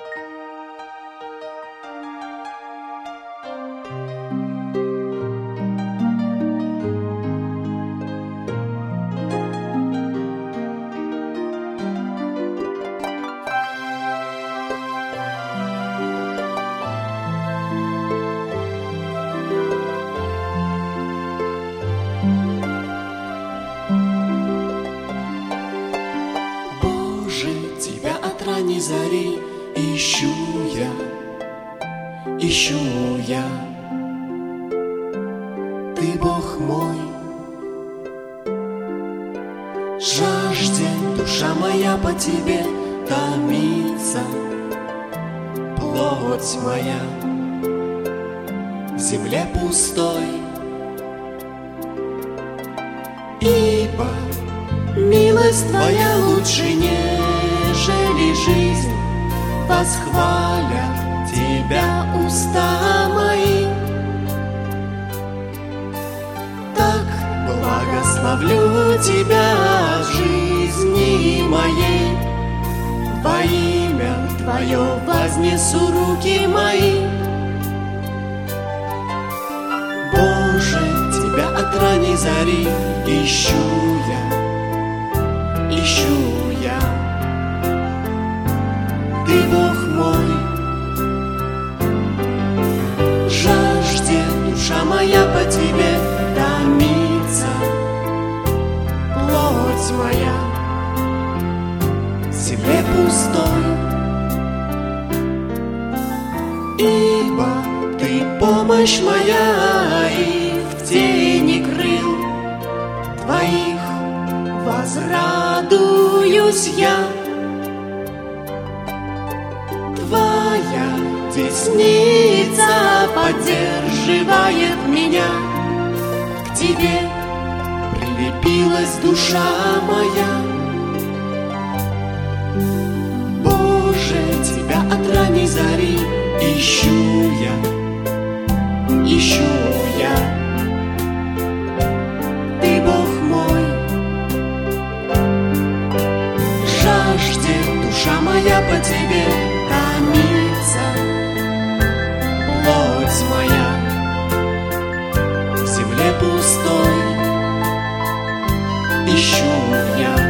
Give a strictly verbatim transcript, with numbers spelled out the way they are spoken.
Тебя от ранней зари ищу я, ищу я. Ты Бог мой, жаждет душа моя по тебе томится, плоть моя в земле пустой. Ибо милость твоя лучше, нежели жизнь, восхвалят тебя уста мои. Так благословлю тебя в жизни моей, во имя твое вознесу руки мои. Боже, тебя от ранней зари ищу я, ищу я. Ты Бог мой, жаждет душа моя по тебе томится, плоть моя в земле пустой. Ибо ты помощь моя, и в тени крыл твоих возрадуюсь я. Твоя десница поддерживает меня, к тебе прилепилась душа моя. Боже, тебя от ранней зари ищу я, ищу я. Ты Бог мой, жаждет душа моя по тебе томится, плоть моя в земле пустой. Ищу я.